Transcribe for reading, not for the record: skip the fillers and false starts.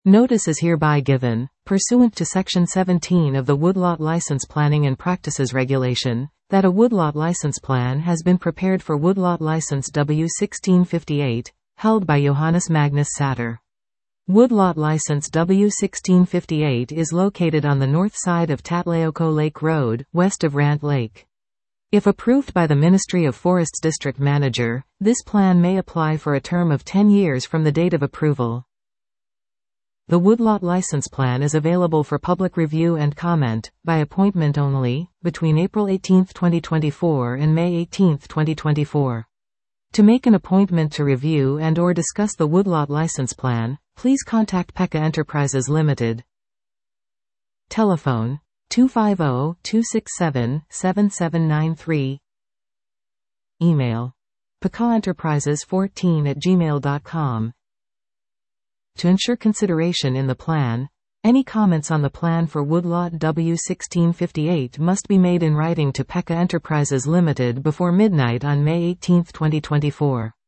Notice is hereby given, pursuant to Section 17 of the Woodlot License Planning and Practices Regulation, that a woodlot license plan has been prepared for Woodlot License W1658, held by Johannes Magnus Satter. Woodlot License W1658 is located on the north side of Tatleoko Lake Road, west of Rant Lake. If approved by the Ministry of Forests District Manager, this plan may apply for a term of 10 years from the date of approval. The Woodlot License Plan is available for public review and comment, by appointment only, between April 18, 2024 and May 18, 2024. To make an appointment to review and/or discuss the Woodlot License Plan, please contact Pekka Enterprises Limited. Telephone 250-267-7793. Email pekkaenterprises14@gmail.com. To ensure consideration in the plan, any comments on the plan for Woodlot W1658 must be made in writing to Pekka Enterprises Limited before midnight on May 18, 2024.